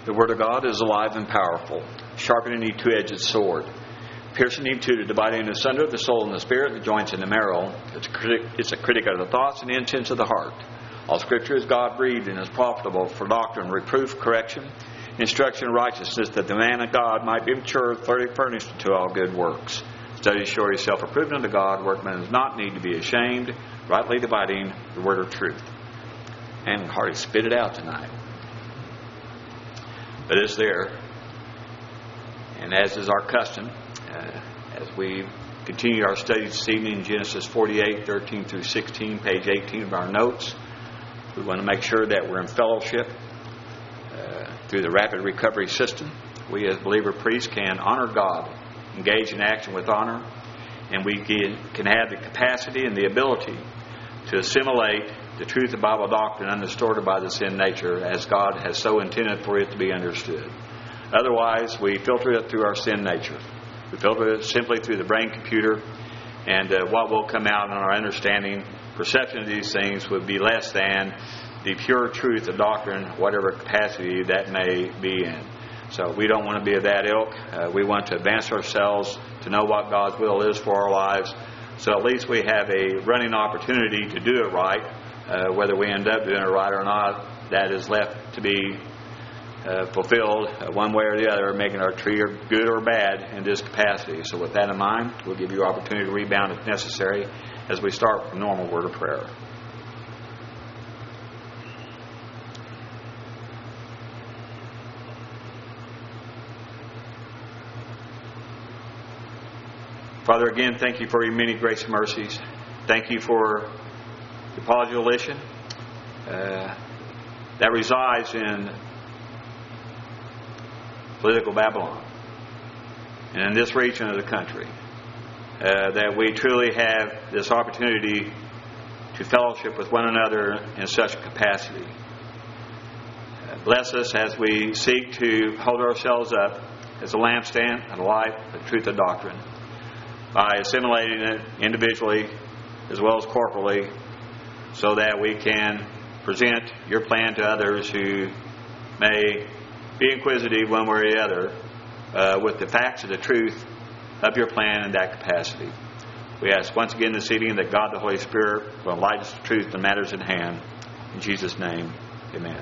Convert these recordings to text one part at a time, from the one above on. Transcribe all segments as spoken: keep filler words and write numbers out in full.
The Word of God is alive and powerful, sharper than any two-edged sword, piercing even to the dividing asunder of the soul and the spirit, the joints and the marrow. It's a critic, it's a critic of the thoughts and the intents of the heart. All Scripture is God-breathed and is profitable for doctrine, reproof, correction, instruction in righteousness, that the man of God might be mature, thoroughly furnished to all good works. Study to show yourself approved unto God, workman does not need to be ashamed, rightly dividing the word of truth. And hardly spit it out tonight. But it's there. And as is our custom, uh, as we continue our study this evening in Genesis forty-eight, thirteen through sixteen, page eighteen of our notes, we want to make sure that we're in fellowship uh, through the rapid recovery system. We as believer priests can honor God, engage in action with honor, and we can have the capacity and the ability to assimilate the truth of Bible doctrine undistorted by the sin nature as God has so intended for it to be understood. Otherwise, we filter it through our sin nature. We filter it simply through the brain computer, and uh, what will come out in our understanding, perception of these things would be less than the pure truth of doctrine, whatever capacity that may be in. So we don't want to be of that ilk. Uh, we want to advance ourselves to know what God's will is for our lives. So at least we have a running opportunity to do it right. Uh, whether we end up doing it right or not, that is left to be uh, fulfilled uh, one way or the other, making our tree good or bad in this capacity. So with that in mind, we'll give you opportunity to rebound if necessary as we start with a normal word of prayer. Father, again, thank you for your many grace and mercies. Thank you for the population uh, that resides in political Babylon and in this region of the country, uh, that we truly have this opportunity to fellowship with one another in such a capacity. Uh, bless us as we seek to hold ourselves up as a lampstand and a light, the truth of doctrine, by assimilating it individually as well as corporally, so that we can present your plan to others who may be inquisitive one way or the other uh, with the facts of the truth of your plan in that capacity. We ask once again this evening that God the Holy Spirit will enlighten us the truth and matters in hand. In Jesus' name, amen.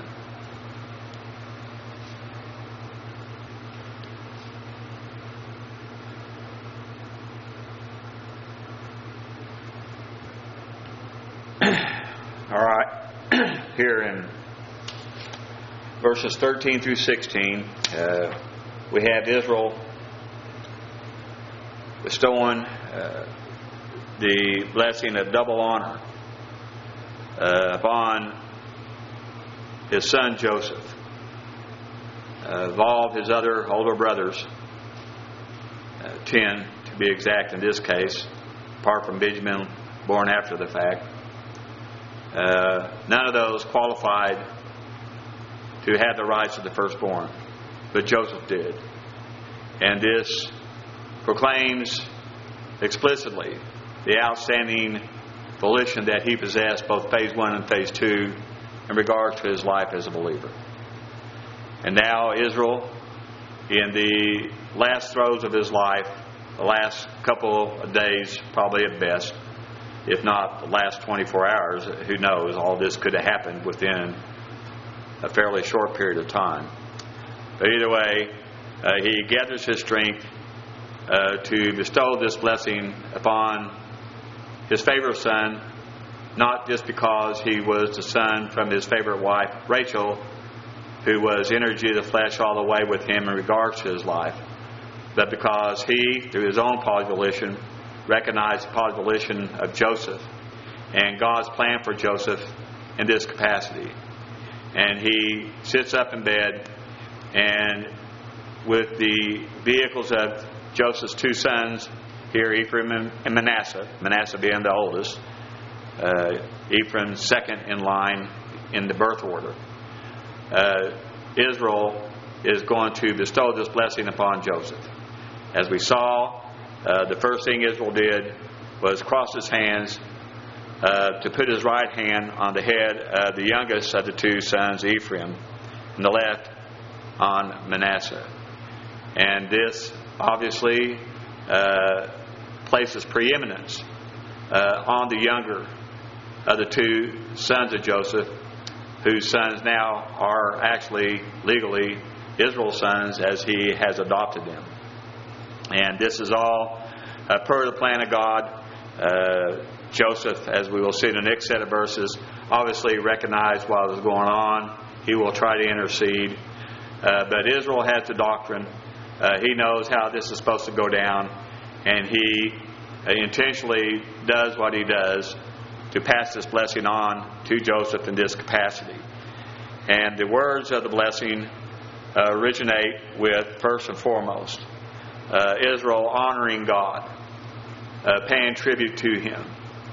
All right, here in verses thirteen through sixteen, uh, we have Israel bestowing uh, the blessing of double honor uh, upon his son Joseph, uh, of all of his other older brothers, uh, ten to be exact in this case, apart from Benjamin, born after the fact. Uh, none of those qualified to have the rights of the firstborn, but Joseph did. And this proclaims explicitly the outstanding volition that he possessed, both phase one and phase two, in regards to his life as a believer. And now Israel, in the last throes of his life, the last couple of days, probably at best, if not the last twenty-four hours, who knows, all this could have happened within a fairly short period of time. But either way, uh, he gathers his strength uh, to bestow this blessing upon his favorite son, not just because he was the son from his favorite wife, Rachel, who was energy of the flesh all the way with him in regards to his life, but because he, through his own volition, recognized the volition of Joseph and God's plan for Joseph in this capacity. And he sits up in bed, and with the vehicles of Joseph's two sons here, Ephraim and Manasseh, Manasseh being the oldest, uh, Ephraim second in line in the birth order, uh, Israel is going to bestow this blessing upon Joseph. As we saw, Uh, the first thing Israel did was cross his hands uh, to put his right hand on the head of the youngest of the two sons, Ephraim, and the left on Manasseh. And this obviously uh, places preeminence uh, on the younger of the two sons of Joseph, whose sons now are actually legally Israel's sons as he has adopted them. And this is all uh, per the plan of God. Uh, Joseph, as we will see in the next set of verses, obviously recognized what was going on. He will try to intercede. Uh, but Israel has the doctrine. Uh, he knows how this is supposed to go down. And he uh, intentionally does what he does to pass this blessing on to Joseph in this capacity. And the words of the blessing uh, originate with, first and foremost, uh, Israel honoring God, uh, paying tribute to Him.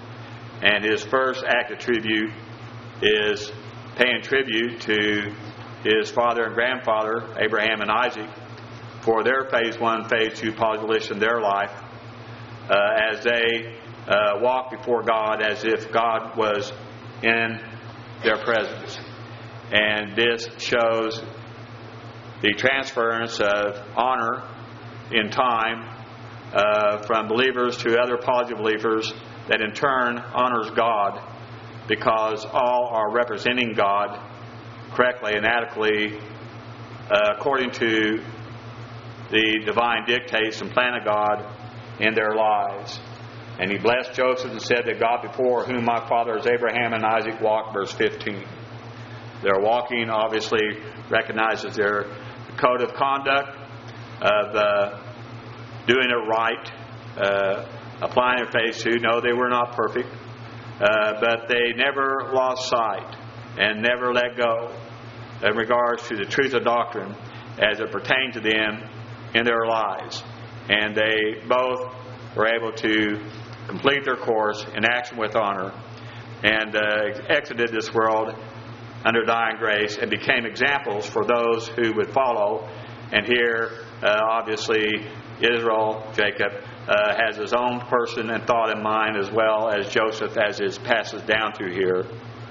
And his first act of tribute is paying tribute to his father and grandfather, Abraham and Isaac, for their phase one, phase two position in their life, uh, as they uh, walk before God as if God was in their presence. And this shows the transference of honor in time uh, from believers to other positive believers, that in turn honors God, because all are representing God correctly and adequately uh, according to the divine dictates and plan of God in their lives. And he blessed Joseph and said that God before whom my fathers Abraham and Isaac walked, verse fifteen. Their walking obviously recognizes their code of conduct of uh, doing it right, uh, applying their faith to. No, they were not perfect, uh, but they never lost sight and never let go in regards to the truth of doctrine as it pertained to them in their lives. And they both were able to complete their course in action with honor and uh, exited this world under dying grace and became examples for those who would follow. And here, uh, obviously, Israel, Jacob, uh, has his own person and thought in mind, as well as Joseph, as it passes down through here.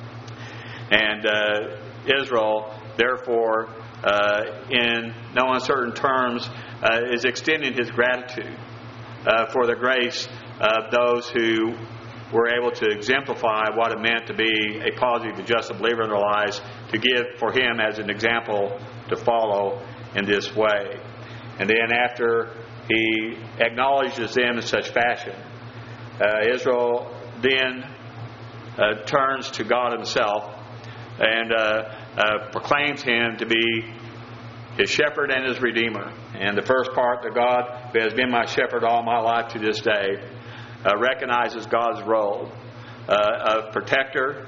And uh, Israel, therefore, uh, in no uncertain terms, uh, is extending his gratitude uh, for the grace of those who were able to exemplify what it meant to be a positive and just believer in their lives, to give for him as an example to follow in this way. And then after he acknowledges them in such fashion, uh, Israel then uh, turns to God himself and uh, uh, proclaims him to be his shepherd and his redeemer. And the first part, that God, who has been my shepherd all my life to this day, uh, recognizes God's role uh, of protector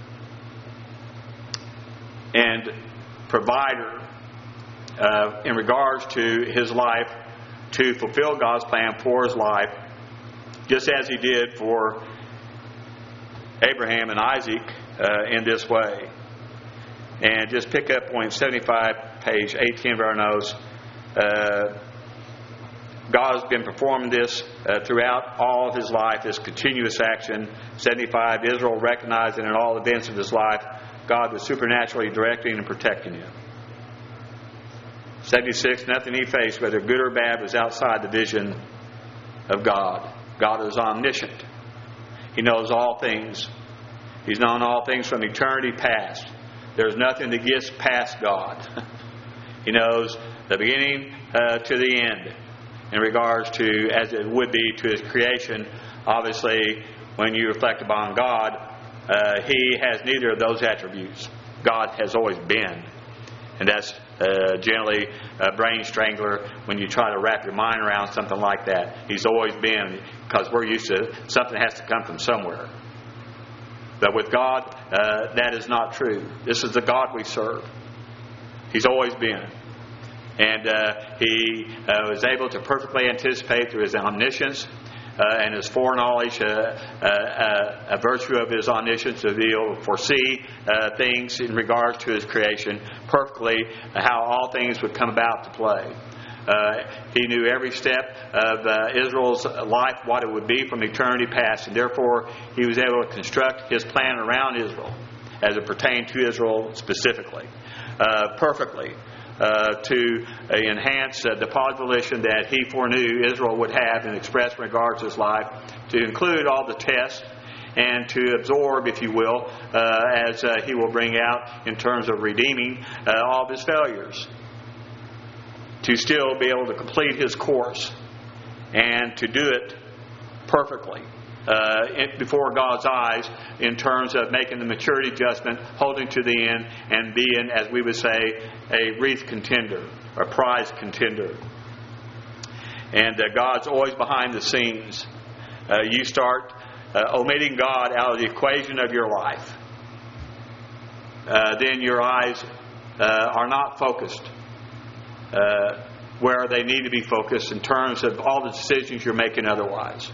and provider uh, in regards to his life, to fulfill God's plan for his life, just as he did for Abraham and Isaac uh, in this way. And just pick up point seventy-five, page eighteen of our notes. Uh, God has been performing this uh, throughout all of his life, this continuous action. seventy-five, Israel recognized that in all events of his life, God was supernaturally directing and protecting him. seventy-six, nothing he faced, whether good or bad, was outside the vision of God. God is omniscient. He knows all things. He's known all things from eternity past. There's nothing that gets past God. He knows the beginning uh, to the end in regards to, as it would be, to his creation. Obviously, when you reflect upon God, uh, he has neither of those attributes. God has always been. And that's uh, generally a brain strangler when you try to wrap your mind around something like that. He's always been, because we're used to something has to come from somewhere. But with God, uh, that is not true. This is the God we serve. He's always been. And uh, he uh, was able to perfectly anticipate through his omniscience uh, and his foreknowledge, uh, uh, uh, a virtue of his omniscience, to be able to foresee uh, things in regards to his creation perfectly, uh, how all things would come about to play. Uh, he knew every step of uh, Israel's life, what it would be from eternity past, and therefore he was able to construct his plan around Israel as it pertained to Israel specifically, uh, perfectly, uh, to uh, enhance uh, the positive volition that He foreknew Israel would have and express in regards to His life, to include all the tests and to absorb, if you will, uh, as uh, He will bring out in terms of redeeming uh, all of His failures, to still be able to complete His course and to do it perfectly uh, in, before God's eyes in terms of making the maturity adjustment, holding to the end, and being, as we would say, a wreath contender, a prize contender. And uh, God's always behind the scenes. Uh, you start uh, omitting God out of the equation of your life, uh, then your eyes uh, are not focused uh, where they need to be focused in terms of all the decisions you're making otherwise.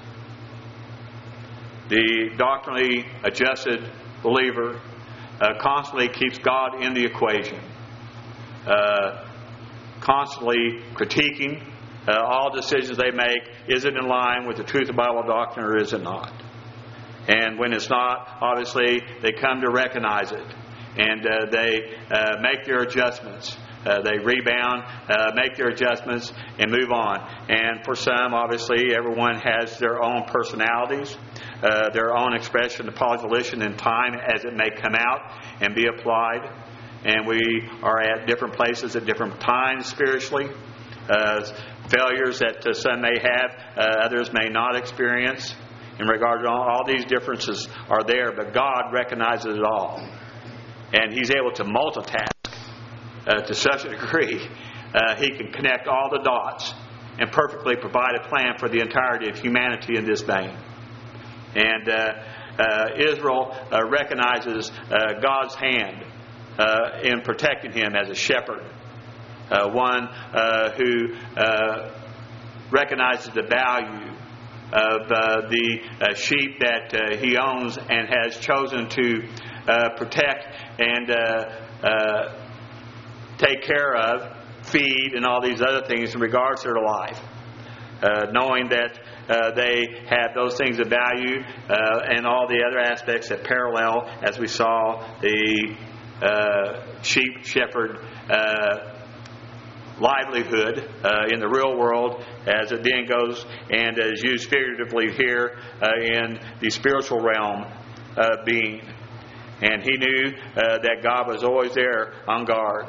The doctrinally adjusted believer uh, constantly keeps God in the equation, uh, constantly critiquing uh, all decisions they make. Is it in line with the truth of Bible doctrine, or is it not? And when it's not, obviously they come to recognize it, and uh, they uh, make their adjustments. Uh, they rebound, uh, make their adjustments, and move on. And for some, obviously, everyone has their own personalities, uh, their own expression of positive volition in time as it may come out and be applied. And we are at different places at different times spiritually. Uh, failures that uh, some may have, uh, others may not experience. In regard to all, all these differences are there, but God recognizes it all. And He's able to multitask. Uh, to such a degree, uh, He can connect all the dots and perfectly provide a plan for the entirety of humanity in this vein. And uh, uh, Israel uh, recognizes uh, God's hand uh, in protecting him as a shepherd, uh, one uh, who uh, recognizes the value of uh, the uh, sheep that uh, he owns and has chosen to uh, protect and uh, uh, take care of, feed, and all these other things in regards to their life. Uh, knowing that uh, they have those things of value uh, and all the other aspects that parallel, as we saw, the uh, sheep shepherd uh, livelihood uh, in the real world, as it then goes and is used figuratively here uh, in the spiritual realm uh, being. And he knew uh, that God was always there on guard.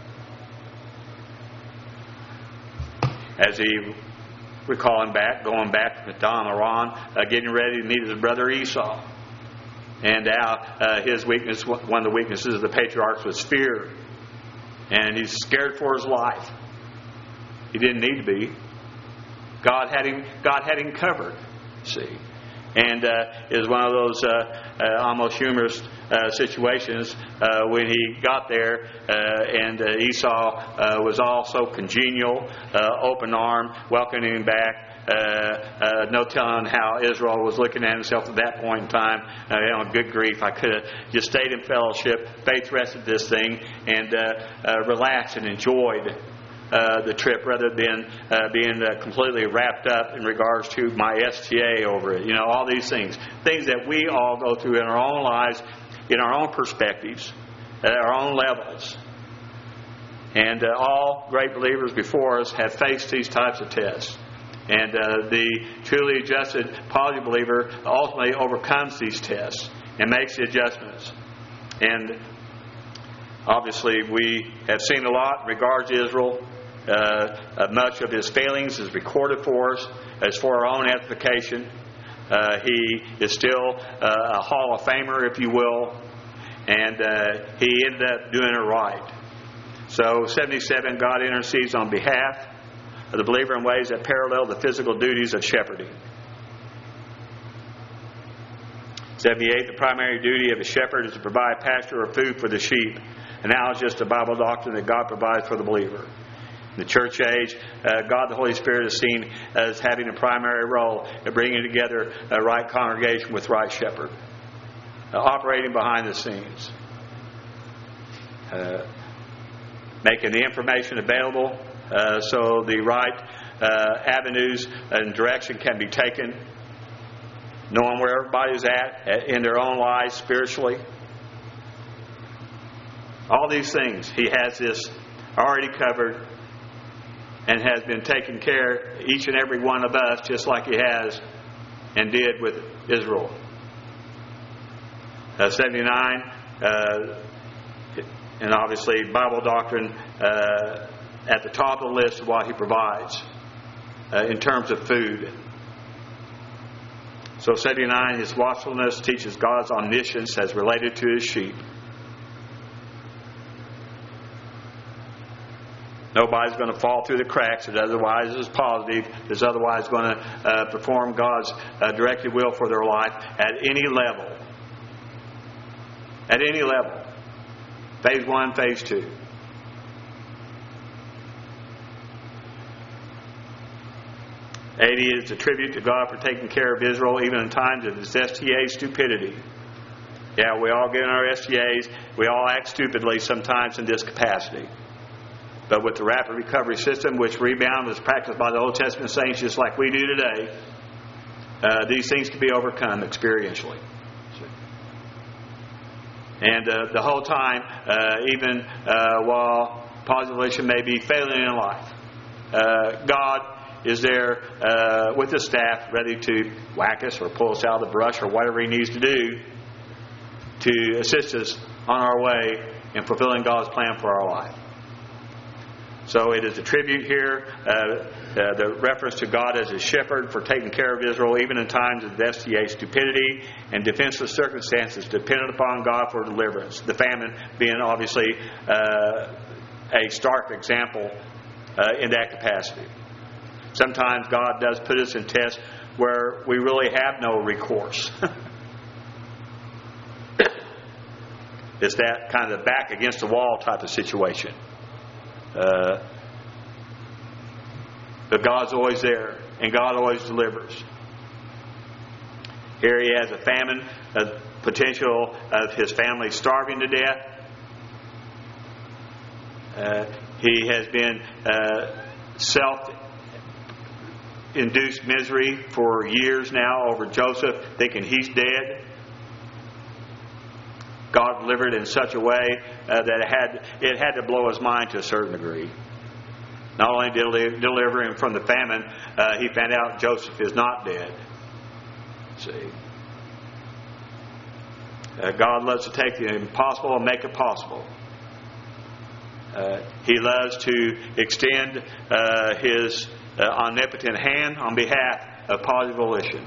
As he recalling back, going back to Don Aran, uh, getting ready to meet his brother Esau. And now uh, his weakness, one of the weaknesses of the patriarchs was fear. And he's scared for his life. He didn't need to be. God had him, God had him covered, see. And uh, it was one of those uh, uh, almost humorous uh, situations uh, when he got there, uh, and uh, Esau uh, was also congenial, uh, open arm, welcoming him back. Uh, uh, no telling how Israel was looking at himself at that point in time. Uh, you know, good grief, I could have just stayed in fellowship, faith rested this thing, and uh, uh, relaxed and enjoyed Uh, the trip rather than uh, being uh, completely wrapped up in regards to my S T A over it. You know, all these things. Things that we all go through in our own lives, in our own perspectives, at our own levels. And uh, all great believers before us have faced these types of tests. And uh, the truly adjusted, positive believer ultimately overcomes these tests and makes the adjustments. And obviously we have seen a lot in regards to Israel. Uh, uh, much of his failings is recorded for us as for our own edification. Uh, he is still uh, a Hall of Famer, if you will, and uh, he ended up doing it right. So seventy-seven, God intercedes on behalf of the believer in ways that parallel the physical duties of shepherding. seventy-eight, the primary duty of a shepherd is to provide pasture or food for the sheep, analogous to Bible doctrine that God provides for the believer. In the church age, uh, God the Holy Spirit is seen as having a primary role in bringing together a right congregation with right shepherd, uh, operating behind the scenes, uh, making the information available uh, so the right uh, avenues and direction can be taken, knowing where everybody's at in their own lives spiritually. All these things, he has this already covered and has been taking care of each and every one of us, just like He has and did with Israel. Uh, seventy-nine, uh, and obviously Bible doctrine uh, at the top of the list of what He provides uh, in terms of food. So seventy-nine, His watchfulness teaches God's omniscience as related to His sheep. Nobody's going to fall through the cracks that otherwise is positive, is otherwise going to uh, perform God's uh, directed will for their life at any level. At any level. Phase one, phase two. eighty is a tribute to God for taking care of Israel even in times of His S T A stupidity. Yeah, we all get in our S T As. We all act stupidly sometimes in this capacity. But with the rapid recovery system, which rebound was practiced by the Old Testament saints just like we do today, uh, these things can be overcome experientially. And uh, the whole time, uh, even uh, while positive may be failing in life, uh, God is there uh, with His staff ready to whack us or pull us out of the brush or whatever He needs to do to assist us on our way in fulfilling God's plan for our life. So it is a tribute here, uh, uh, the reference to God as His shepherd for taking care of Israel even in times of S T A stupidity and defenseless circumstances dependent upon God for deliverance. The famine being obviously uh, a stark example uh, in that capacity. Sometimes God does put us in tests where we really have no recourse. It's that kind of back against the wall type of situation. Uh, but God's always there, and God always delivers. Here He has a famine, a potential of His family starving to death. Uh, he has been uh, self-induced misery for years now over Joseph, thinking he's dead. God delivered in such a way uh, that it had it had to blow his mind to a certain degree. Not only did he deliver him from the famine, uh, he found out Joseph is not dead. See, uh, God loves to take the impossible and make it possible. Uh, he loves to extend uh, His uh, omnipotent hand on behalf of positive volition.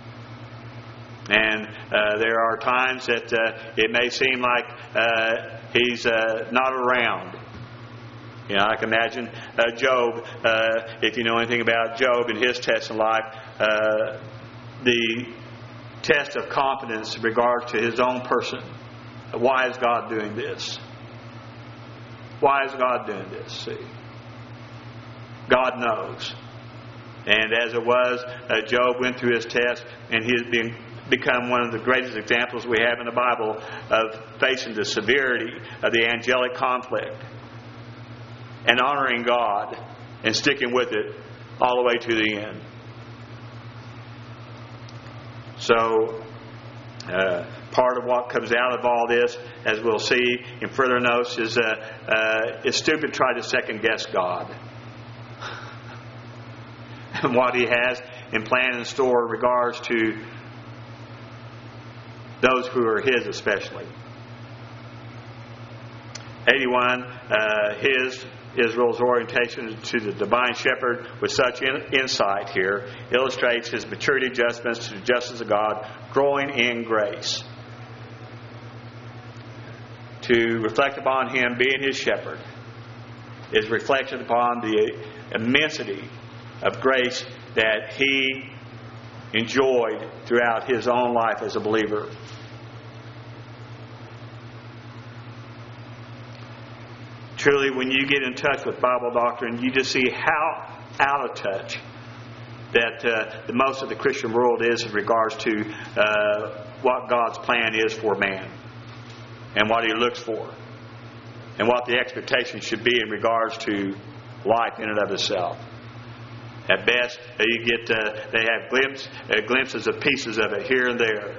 And uh, there are times that uh, it may seem like uh, He's uh, not around. You know, I can imagine uh, Job, uh, if you know anything about Job and his test in life, uh, the test of confidence in regard to his own person. Why is God doing this? Why is God doing this? See, God knows. And as it was, uh, Job went through his test, and he has been become one of the greatest examples we have in the Bible of facing the severity of the angelic conflict and honoring God and sticking with it all the way to the end. So, uh, part of what comes out of all this, as we'll see in further notes, is uh, uh, it's stupid to try to second guess God and what He has in plan and store in regards to those who are His especially. eighty-one, uh, His, Israel's orientation to the divine shepherd with such in, insight here illustrates His maturity adjustments to the justice of God, growing in grace. To reflect upon Him being His shepherd is reflection upon the immensity of grace that He enjoyed throughout His own life as a believer. Truly, when you get in touch with Bible doctrine, you just see how out of touch that uh, the most of the Christian world is in regards to uh, what God's plan is for man and what He looks for and what the expectation should be in regards to life in and of itself. At best, you get uh, they have glimpse, uh, glimpses of pieces of it here and there.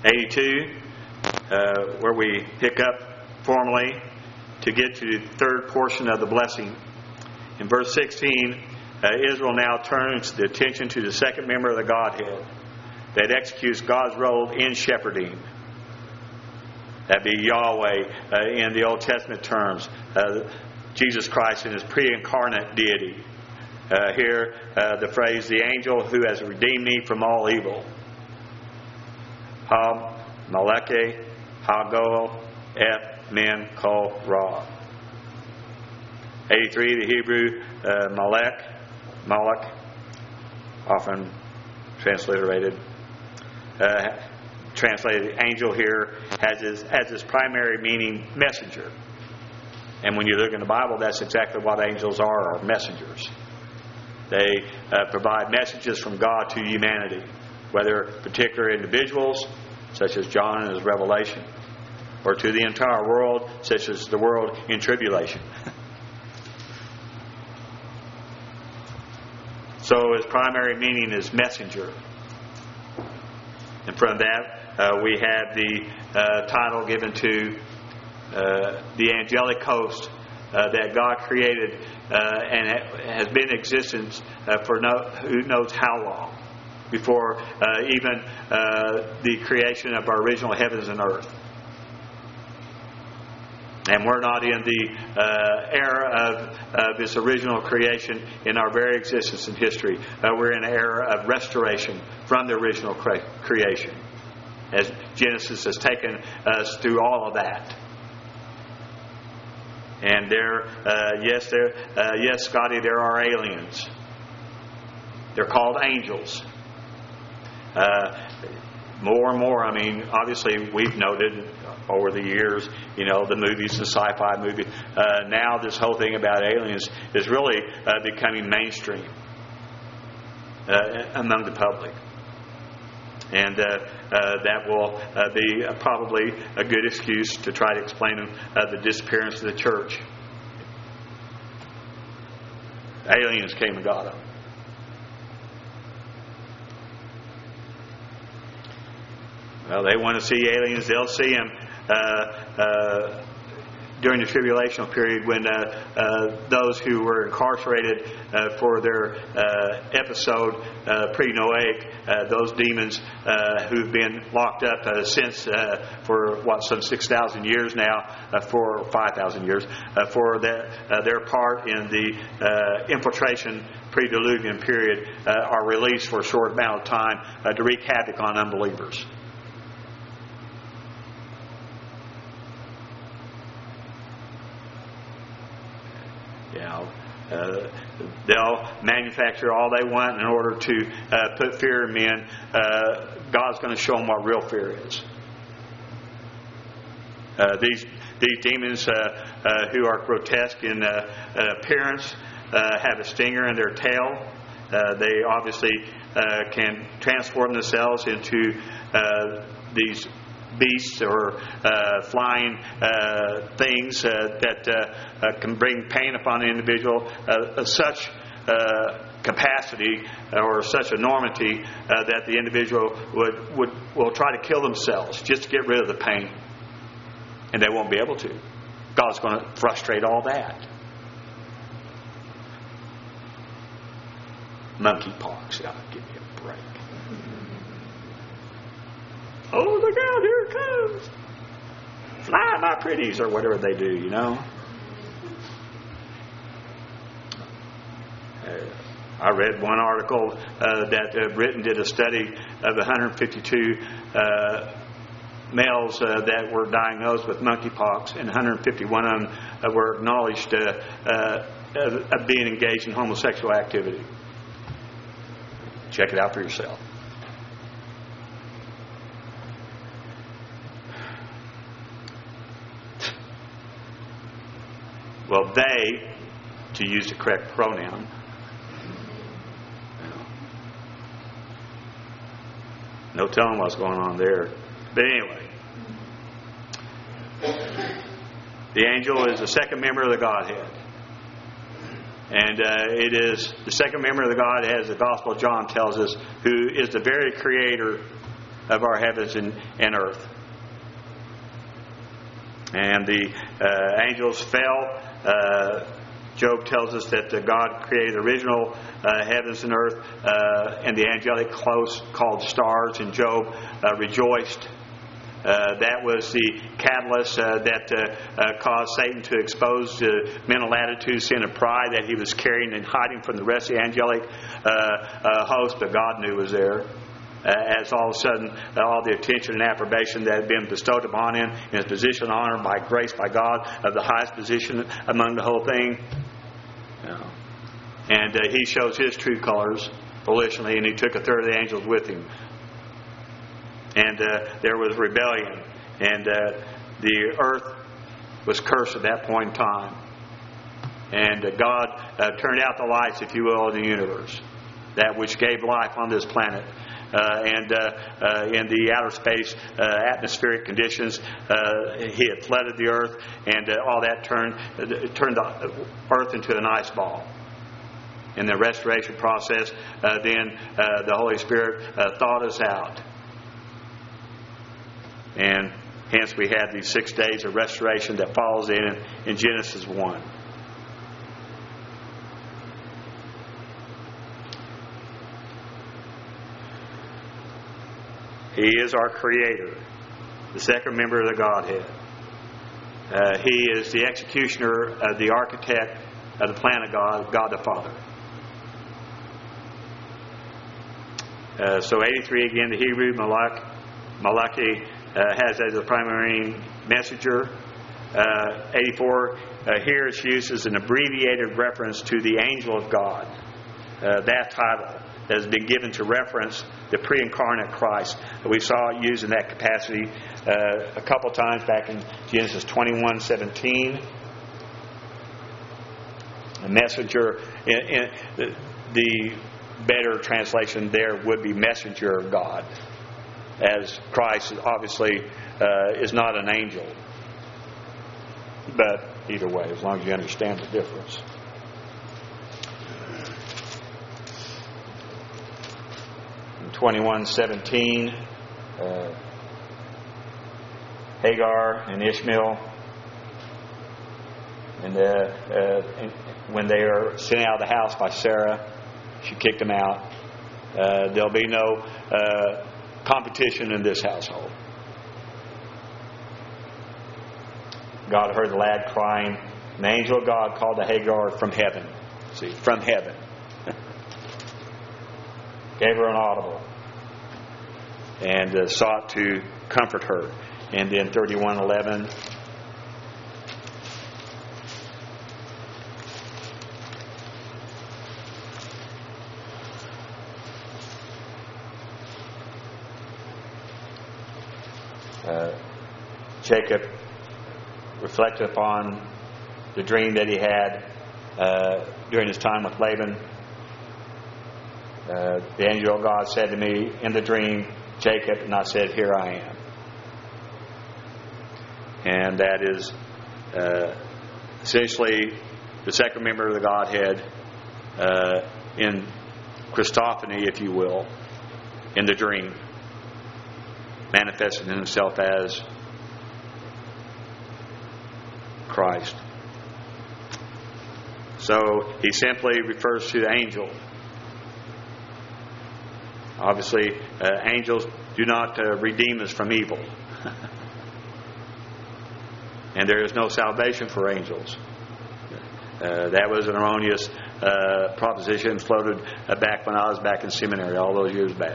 eighty-two, uh, where we pick up formally to get to the third portion of the blessing. In verse sixteen, uh, Israel now turns the attention to the second member of the Godhead that executes God's role in shepherding. That'd be Yahweh uh, in the Old Testament terms. Uh, Jesus Christ in His pre-incarnate deity. Uh, here, uh, the phrase, the angel who has redeemed me from all evil. Ha Maleke Hagoel Et Men Kol Ra. eighty-three, the Hebrew uh, Malek, Malek, often transliterated, uh, translated angel here has its, has its primary meaning messenger. And when you look in the Bible, that's exactly what angels are, are messengers. They uh, provide messages from God to humanity, whether particular individuals, such as John in his Revelation, or to the entire world, such as the world in tribulation. So his primary meaning is messenger. And from that, uh, we have the uh, title given to uh, the angelic host uh, that God created uh, and ha- has been in existence uh, for no, who knows how long, before uh, even uh, the creation of our original heavens and earth. And we're not in the uh, era of, of this original creation in our very existence in history. Uh, we're in an era of restoration from the original cre- creation, as Genesis has taken us through all of that. And there, uh, yes, there, uh, yes, Scotty, there are aliens. They're called angels. Uh, more and more, I mean, obviously we've noted over the years, you know, the movies, the sci-fi movies. Uh, now this whole thing about aliens is really uh, becoming mainstream uh, among the public. And uh, uh, that will uh, be uh, probably a good excuse to try to explain uh, the disappearance of the church. Aliens came and got them. Well, they want to see aliens. They'll see them uh, uh, during the tribulational period when uh, uh, those who were incarcerated uh, for their uh, episode uh, pre-Noahic, uh, those demons uh, who've been locked up uh, since uh, for what some six thousand years now, uh, for five thousand years, uh, for their uh, their part in the uh, infiltration pre-diluvian period, uh, are released for a short amount of time uh, to wreak havoc on unbelievers. You know, uh, they'll manufacture all they want in order to uh, put fear in men. Uh, God's going to show them what real fear is. Uh, these these demons uh, uh, who are grotesque in uh, appearance uh, have a stinger in their tail. Uh, they obviously uh, can transform themselves into uh, these beasts or uh, flying uh, things uh, that uh, uh, can bring pain upon the individual uh, of such uh, capacity or such enormity uh, that the individual would, would will try to kill themselves just to get rid of the pain. And they won't be able to. God's going to frustrate all that. Monkeypox. Yeah, give me a break. Oh, look out, here it comes. Fly, my pretties, or whatever they do, you know. Uh, I read one article uh, that uh, Britain did a study of one hundred fifty-two uh, males uh, that were diagnosed with monkeypox, and one hundred fifty-one of them uh, were acknowledged uh, uh, of, of being engaged in homosexual activity. Check it out for yourself. Well, they, to use the correct pronoun, no telling what's going on there. But anyway, the angel is the second member of the Godhead. And uh, it is the second member of the Godhead, as the Gospel of John tells us, who is the very creator of our heavens and, and earth. And the uh, angels fell. Uh, Job tells us that uh, God created the original uh, heavens and earth, uh, and the angelic hosts called stars, and Job uh, rejoiced. Uh, that was the catalyst uh, that uh, uh, caused Satan to expose the mental attitude, sin, and pride that he was carrying and hiding from the rest of the angelic uh, uh, host, but God knew was there. Uh, as all of a sudden, uh, all the attention and approbation that had been bestowed upon him in his position of honor by grace by God, of the highest position among the whole thing. You know. And uh, he shows his true colors volitionally, and he took a third of the angels with him. And uh, there was rebellion, and uh, the earth was cursed at that point in time. And uh, God uh, turned out the lights, if you will, of the universe, that which gave life on this planet. Uh, and uh, uh, in the outer space uh, atmospheric conditions, uh, he had flooded the earth, and uh, all that turned uh, turned the earth into an ice ball. In the restoration process, uh, then uh, the Holy Spirit uh, thawed us out, and hence we had these six days of restoration that follows in in Genesis one. He is our Creator, the second member of the Godhead. Uh, he is the executioner, uh, the architect of the plan of God, God the Father. Uh, so eighty-three again, the Hebrew Malak, Malachi uh, has as a primary messenger. Uh, eighty-four, uh, here it's used as an abbreviated reference to the angel of God. Uh, that title has been given to reference the pre-incarnate Christ. We saw it used in that capacity uh, a couple times back in Genesis twenty-one seventeen. The messenger, in, in, the, the better translation there would be messenger of God, as Christ obviously uh, is not an angel. But either way, as long as you understand the difference. twenty-one seventeen, uh, Hagar and Ishmael, and, uh, uh, and when they are sent out of the house by Sarah, she kicked them out. Uh, there'll be no uh, competition in this household. God heard the lad crying. An angel of God called to Hagar from heaven. See, from heaven. Gave her an audible. And uh, sought to comfort her. And then thirty-one eleven. Uh, Jacob reflected upon the dream that he had uh, during his time with Laban. Uh, the angel of God said to me in the dream, Jacob, and I said, here I am. And that is uh, essentially the second member of the Godhead uh, in Christophany, if you will, in the dream, manifesting himself as Christ. So he simply refers to the angel. Obviously, uh, angels do not uh, redeem us from evil. And there is no salvation for angels. Uh, that was an erroneous uh, proposition floated uh, back when I was back in seminary all those years back.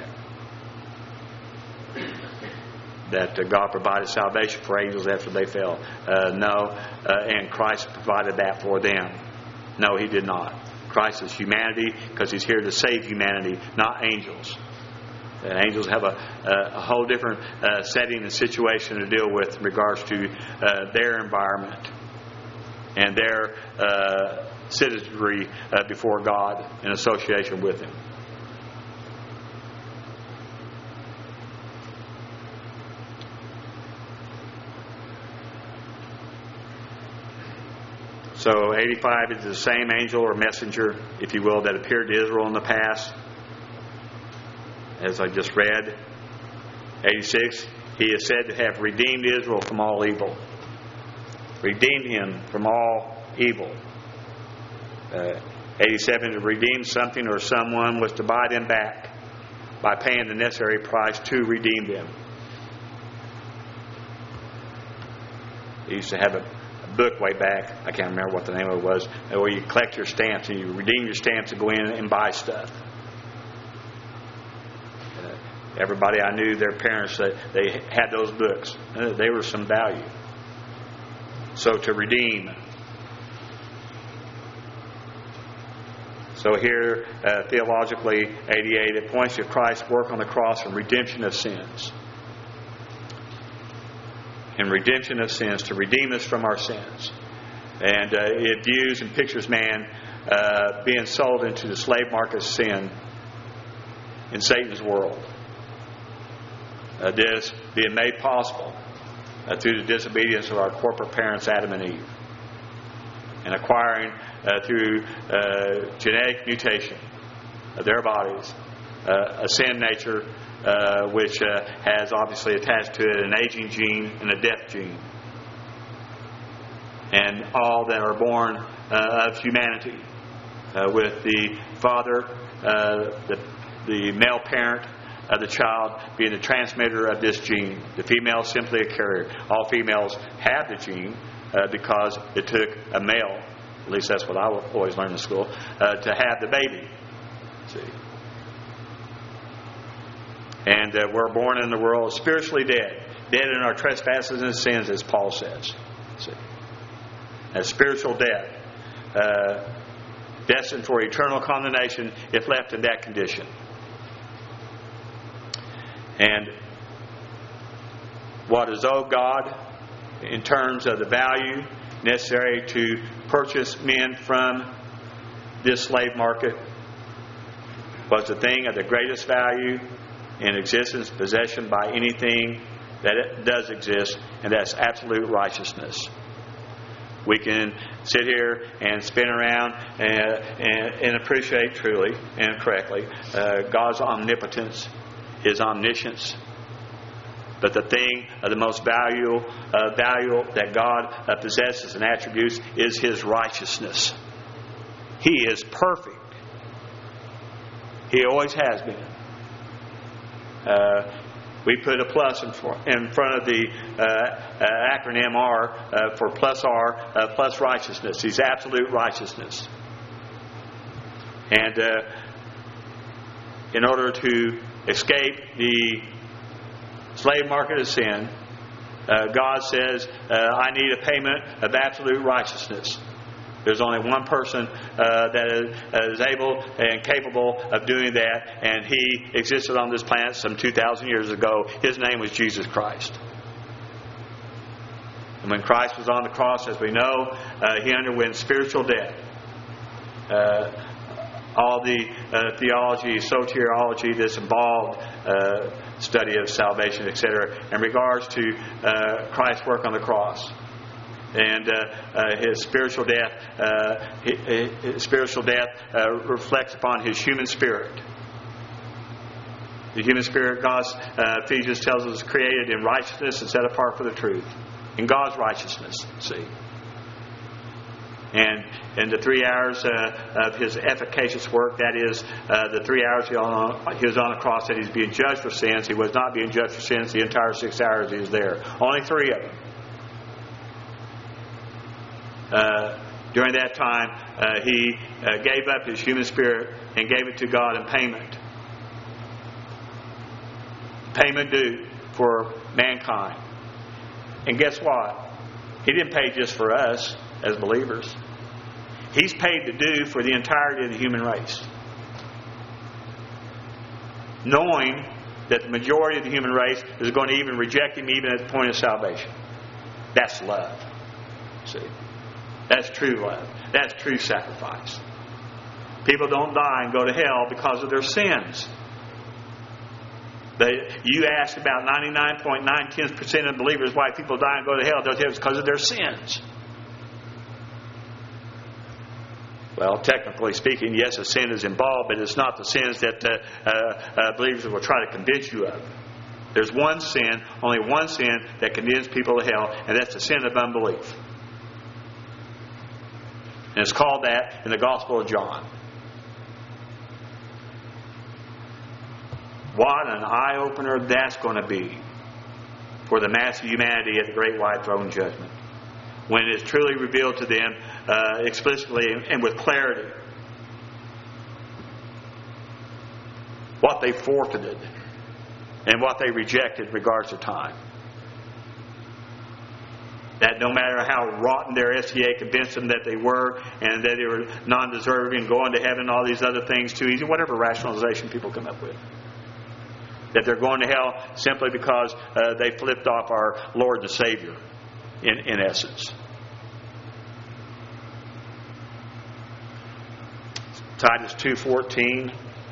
That uh, God provided salvation for angels after they fell. Uh, no, uh, and Christ provided that for them. No, He did not. Christ is humanity because He's here to save humanity, not angels. And angels have a, a whole different uh, setting and situation to deal with in regards to uh, their environment and their uh, citizenry uh, before God in association with Him. So eighty-five is the same angel or messenger, if you will, that appeared to Israel in the past, as I just read. eighty-six, He is said to have redeemed Israel from all evil. Redeemed him from all evil. Uh, eighty-seven, to redeem something or someone was to buy them back by paying the necessary price to redeem them. They used to have a, a book way back, I can't remember what the name of it was, where you collect your stamps and you redeem your stamps and go in and buy stuff. Uh, everybody I knew, their parents, they, they had those books. Uh, they were some value. So to redeem. So here, uh, theologically, eighty-eight, it points to Christ's work on the cross and redemption of sins. And redemption of sins, to redeem us from our sins. And uh, it views and pictures man uh, being sold into the slave market of sin in Satan's world. Uh, this being made possible uh, through the disobedience of our corporate parents, Adam and Eve. And acquiring uh, through uh, genetic mutation of their bodies uh, a sin nature uh, which uh, has obviously attached to it an aging gene and a death gene. And all that are born uh, of humanity uh, with the father, uh, the, the male parent of the child being the transmitter of this gene. The female is simply a carrier. All females have the gene uh, because it took a male, at least that's what I always learned in school, uh, to have the baby. See? And uh, we're born in the world spiritually dead. Dead in our trespasses and sins, as Paul says. See? A spiritual death. Uh, destined for eternal condemnation if left in that condition. And what is owed God in terms of the value necessary to purchase men from this slave market was the thing of the greatest value in existence, possession by anything that it does exist, and that's absolute righteousness. We can sit here and spin around and, and, and appreciate truly and correctly uh, God's omnipotence, His omniscience. But the thing of the most valuable, uh, value that God uh, possesses and attributes is His righteousness. He is perfect. He always has been. Uh, we put a plus in, for, in front of the uh, uh, acronym R uh, for plus R, uh, plus righteousness. He's absolute righteousness. And uh, in order to escape the slave market of sin, uh, God says, uh, I need a payment of absolute righteousness. There's only one person uh, that is, uh, is able and capable of doing that, and He existed on this planet some two thousand years ago. His name was Jesus Christ. And when Christ was on the cross, as we know, uh, He underwent spiritual death. Uh, all the uh, theology, soteriology that's involved, uh, study of salvation, et cetera, in regards to uh, Christ's work on the cross. And uh, uh, his spiritual death, uh, his, his spiritual death uh, reflects upon his human spirit. The human spirit, God's uh, Ephesians tells us, is created in righteousness and set apart for the truth. In God's righteousness, see. And in the three hours uh, of his efficacious work, that is, uh, the three hours he, on, he was on the cross that he's being judged for sins. He was not being judged for sins the entire six hours he was there. Only three of them. Uh, during that time, uh, he uh, gave up his human spirit and gave it to God in payment. Payment due for mankind. And guess what? He didn't pay just for us as believers. He's paid the due for the entirety of the human race. Knowing that the majority of the human race is going to even reject Him even at the point of salvation. That's love. See? That's true love. That's true sacrifice. People don't die and go to hell because of their sins. They, you ask about ninety-nine point nine percent of believers why people die and go to hell. They'll tell you it's because of their sins. Well, technically speaking, yes, a sin is involved, but it's not the sins that uh, uh, uh, believers will try to convince you of. There's one sin, only one sin that condemns people to hell, and that's the sin of unbelief. And it's called that in the Gospel of John. What an eye-opener that's going to be for the mass of humanity at the great white throne judgment, when it is truly revealed to them uh, explicitly and with clarity what they forfeited and what they rejected in regards to time. That no matter how rotten their S T A convinced them that they were, and that they were non-deserving, going to heaven, all these other things too easy, whatever rationalization people come up with, that they're going to hell simply because uh, they flipped off our Lord and Savior, in, in essence. Titus two fourteen.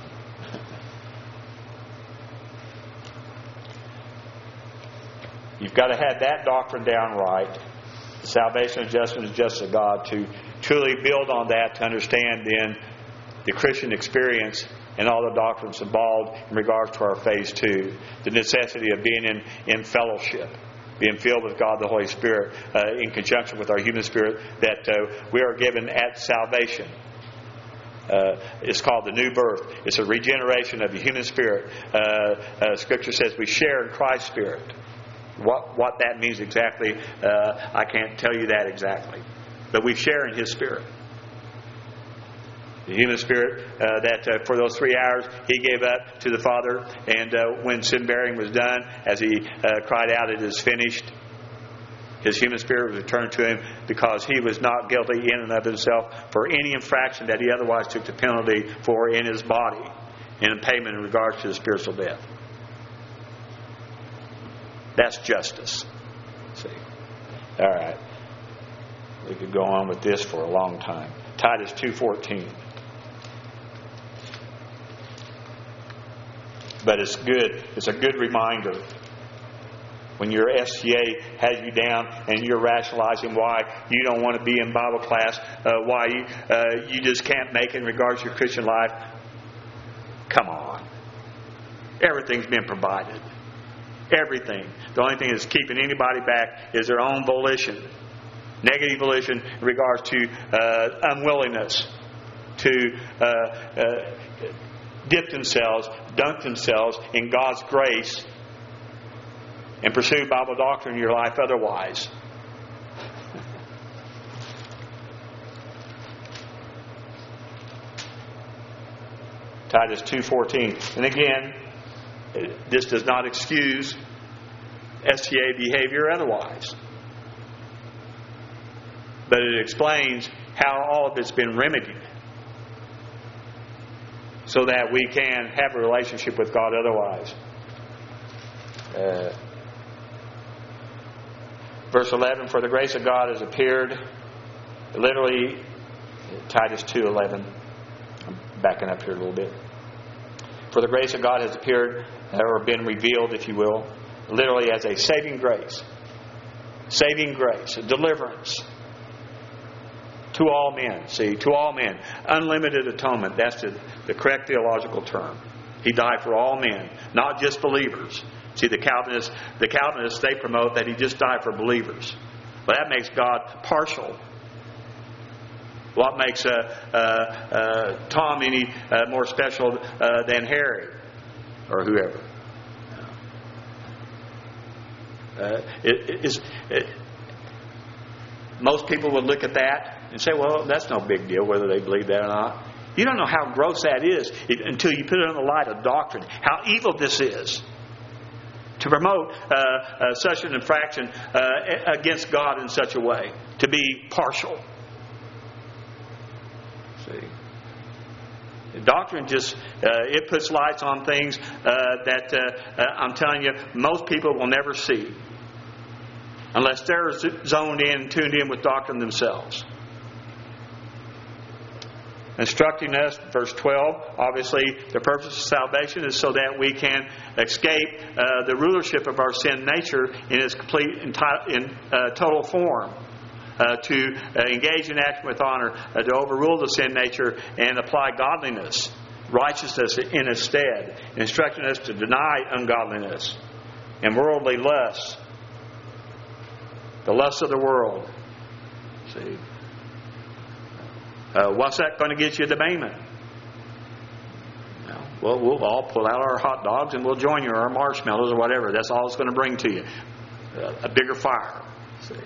You've got to have that doctrine down right. The salvation and justice and justice of God, to truly build on that, to understand then the Christian experience and all the doctrines involved in regards to our phase two. The necessity of being in, in fellowship, being filled with God the Holy Spirit, uh, in conjunction with our human spirit, that uh, we are given at salvation. Uh, it's called the new birth. It's a regeneration of the human spirit. Uh, uh, Scripture says we share in Christ's spirit. What what that means exactly, uh, I can't tell you that exactly. But we share in His Spirit. The human spirit uh, that uh, for those three hours He gave up to the Father. And uh, when sin bearing was done, as He uh, cried out, "It is finished," His human spirit was returned to Him, because He was not guilty in and of Himself for any infraction that He otherwise took the penalty for in His body, in payment in regards to the spiritual death. That's justice. See? All right. We could go on with this for a long time. Titus two fourteen. But it's good. It's a good reminder. When your S T A has you down and you're rationalizing why you don't want to be in Bible class, uh, why you, uh, you just can't make it in regards to your Christian life, come on. Everything's been provided. Everything. The only thing that's keeping anybody back is their own volition. Negative volition in regards to uh, unwillingness to uh, uh, dip themselves, dunk themselves in God's grace and pursue Bible doctrine in your life otherwise. Titus two fourteen. And again, this does not excuse S T A behavior otherwise. But it explains how all of it's been remedied, so that we can have a relationship with God otherwise. Uh, verse eleven, for the grace of God has appeared. Literally, Titus two eleven. I'm backing up here a little bit. For the grace of God has appeared, or been revealed, if you will, literally as a saving grace. Saving grace, a deliverance to all men. See, to all men. Unlimited atonement. That's the, the correct theological term. He died for all men, not just believers. See, the Calvinists, the Calvinists, they promote that He just died for believers. Well, that makes God partial. What makes uh, uh, uh, Tom any uh, more special uh, than Harry or whoever? Uh, it, it, it, most people would look at that and say, well, that's no big deal whether they believe that or not. You don't know how gross that is until you put it in the light of doctrine. How evil this is to promote uh, uh, such an infraction uh, against God in such a way. To be partial. See, doctrine just uh, it puts lights on things uh, that uh, uh, I'm telling you, most people will never see unless they're zoned in, tuned in with doctrine themselves. Instructing us, verse twelve, obviously the purpose of salvation is so that we can escape uh, the rulership of our sin nature in its complete, in, in uh, total form. Uh, to uh, engage in action with honor, uh, to overrule the sin nature and apply godliness, righteousness in its stead, instructing us to deny ungodliness, and worldly lusts. The lust of the world. See? Uh, what's that going to get you at the Bama? No. Well, we'll all pull out our hot dogs and we'll join you, or our marshmallows or whatever. That's all it's going to bring to you. Uh, a bigger fire. See?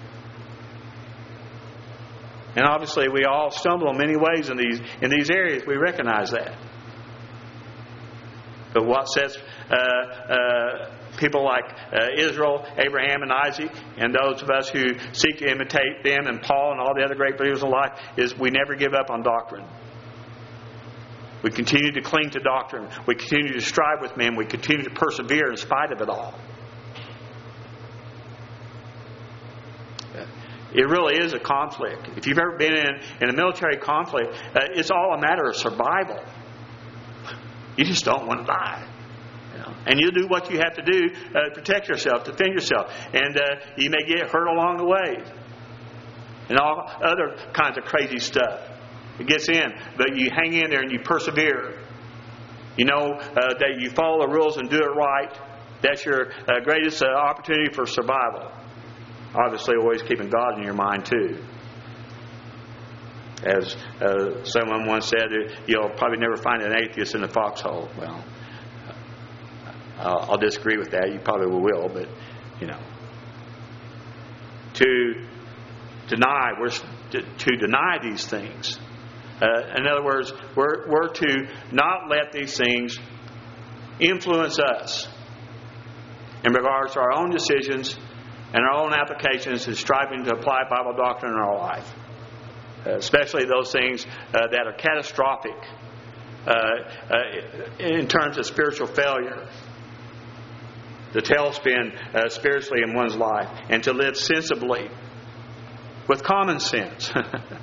And obviously we all stumble in many ways in these in these areas. We recognize that. But what sets uh, uh, people like uh, Israel, Abraham, and Isaac, and those of us who seek to imitate them, and Paul and all the other great believers in life, is we never give up on doctrine. We continue to cling to doctrine. We continue to strive with men. We continue to persevere in spite of it all. It really is a conflict. If you've ever been in, in a military conflict, uh, it's all a matter of survival. You just don't want to die. You know? And you do what you have to do uh, to protect yourself, defend yourself. And uh, you may get hurt along the way. And all other kinds of crazy stuff. It gets in. But you hang in there and you persevere. You know uh, that you follow the rules and do it right. That's your uh, greatest uh, opportunity for survival. Obviously, always keeping God in your mind too. As uh, someone once said, you'll probably never find an atheist in a foxhole. Well, I'll, I'll disagree with that. You probably will, but you know, to deny, we're to, to deny these things. Uh, in other words, we're we're to not let these things influence us in regards to our own decisions and our own applications and striving to apply Bible doctrine in our life. Uh, especially those things uh, that are catastrophic uh, uh, in terms of spiritual failure. The tailspin uh, spiritually in one's life. And to live sensibly with common sense.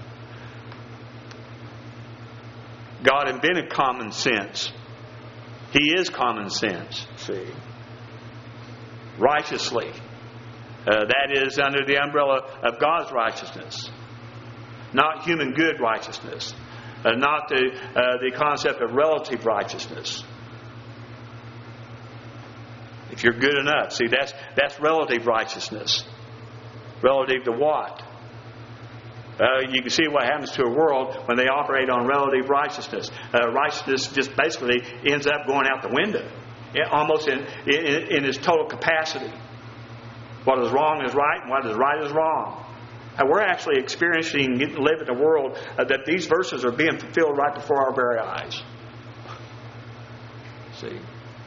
God invented common sense. He is common sense. See, righteously. Uh, that is under the umbrella of God's righteousness. Not human good righteousness. Uh, not the uh, the concept of relative righteousness. If you're good enough. See, that's that's relative righteousness. Relative to what? Uh, you can see what happens to a world when they operate on relative righteousness. Uh, righteousness just basically ends up going out the window. Almost in, in, in its total capacity. What is wrong is right, and what is right is wrong. And we're actually experiencing, live in a world uh, that these verses are being fulfilled right before our very eyes. See?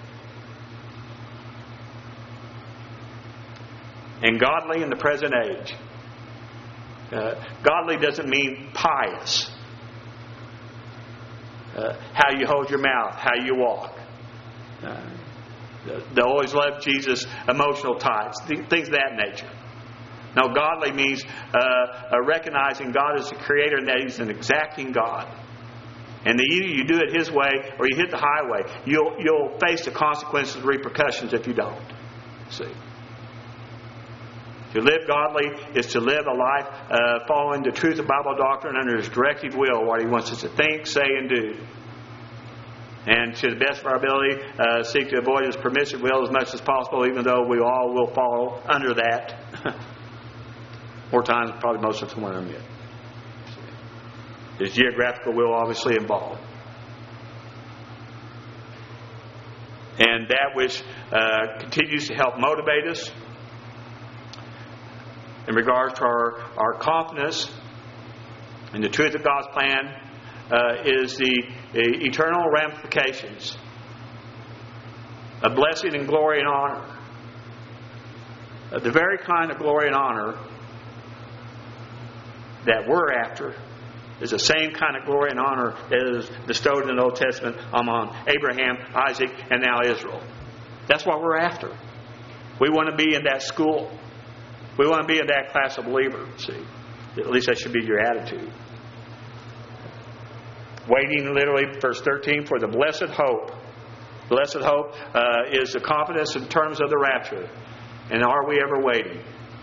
And godly in the present age. Uh, godly doesn't mean pious. Uh, how you hold your mouth, how you walk. Uh, they always love Jesus, emotional types, things of that nature. No, godly means uh, uh, recognizing God as the Creator and that He's an exacting God. And that either you do it His way or you hit the highway. You'll you'll face the consequences and repercussions if you don't. See, to live godly is to live a life uh, following the truth of Bible doctrine under His directive will, what He wants us to think, say, and do. And to the best of our ability, uh, seek to avoid His permissive will as much as possible, even though we all will fall under that. More times, probably most of us want to admit. His geographical will obviously involved. And that which uh, continues to help motivate us in regards to our, our confidence in the truth of God's plan uh, is the, the eternal ramifications of blessing and glory and honor. Uh, the very kind of glory and honor that we're after is the same kind of glory and honor that is bestowed in the Old Testament among Abraham, Isaac, and now Israel. That's what we're after. We want to be in that school. We want to be in that class of believers. See, at least that should be your attitude. Waiting, literally, verse thirteen, for the blessed hope. Blessed hope uh, is the confidence in terms of the rapture. And are we ever waiting?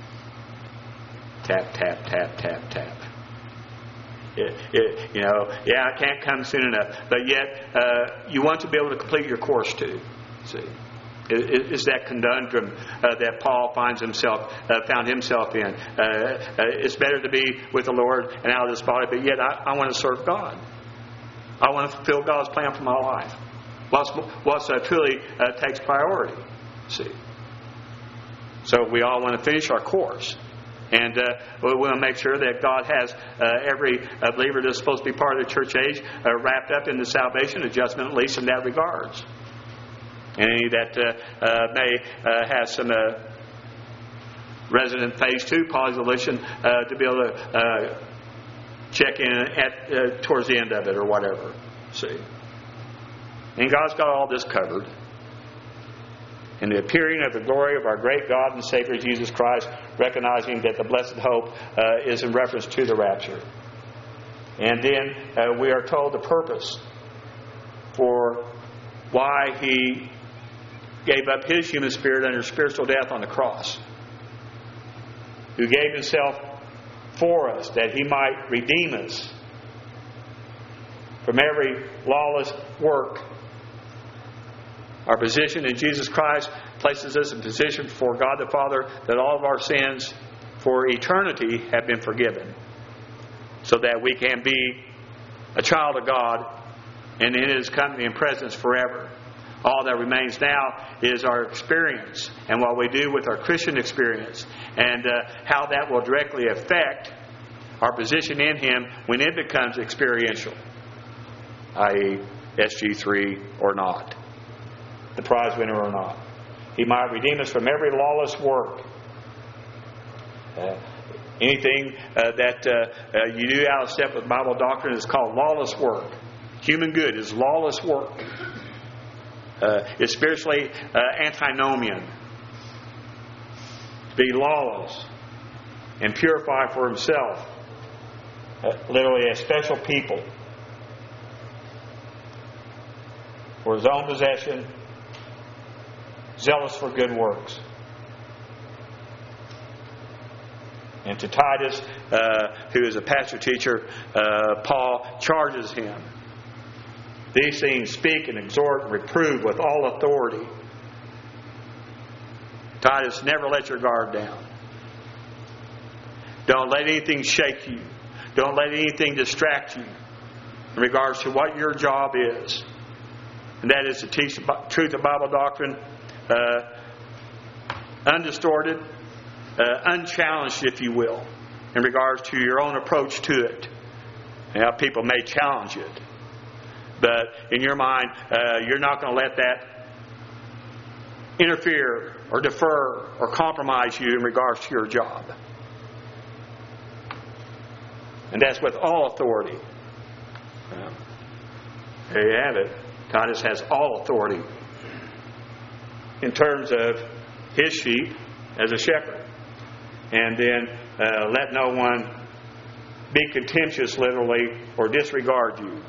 Tap, tap, tap, tap, tap. It, it, you know, yeah, it can't come soon enough. But yet, uh, you want to be able to complete your course too. See, Is that conundrum uh, that Paul finds himself uh, found himself in. Uh, uh, it's better to be with the Lord and out of this body, but yet I, I want to serve God. I want to fulfill God's plan for my life. What's, what's uh, truly uh, takes priority. See, so we all want to finish our course, and uh, we want to make sure that God has uh, every uh, believer that's supposed to be part of the church age uh, wrapped up in the salvation adjustment, at least in that regards. And any that uh, uh, may uh, have some uh, resident phase two position uh, to be able to uh, check in at uh, towards the end of it or whatever. See, and God's got all this covered. In the appearing of the glory of our great God and Savior Jesus Christ, recognizing that the blessed hope uh, is in reference to the rapture. And then uh, we are told the purpose for why He gave up His human spirit under spiritual death on the cross, who gave Himself for us that He might redeem us from every lawless work. Our position in Jesus Christ places us in position before God the Father that all of our sins for eternity have been forgiven, so that we can be a child of God and in His company and presence forever. All that remains now is our experience and what we do with our Christian experience, and uh, how that will directly affect our position in Him when it becomes experiential, that is S G three or not, the prize winner or not. He might redeem us from every lawless work. Uh, anything uh, that uh, uh, you do out of step with Bible doctrine is called lawless work. Human good is lawless work. Uh, it's spiritually uh, antinomian. To be lawless and purify for himself, uh, literally a special people, for his own possession, zealous for good works. And to Titus, uh, who is a pastor teacher, uh, Paul charges him. These things speak and exhort and reprove with all authority. Titus, never let your guard down. Don't let anything shake you. Don't let anything distract you in regards to what your job is. And that is to teach the truth of Bible doctrine, uh, undistorted, uh, unchallenged, if you will, in regards to your own approach to it. Now, people may challenge it, but in your mind, uh, you're not going to let that interfere or defer or compromise you in regards to your job. And that's with all authority. Well, there you have it. Titus has all authority in terms of his sheep as a shepherd. And then uh, let no one be contemptuous, literally, or disregard you.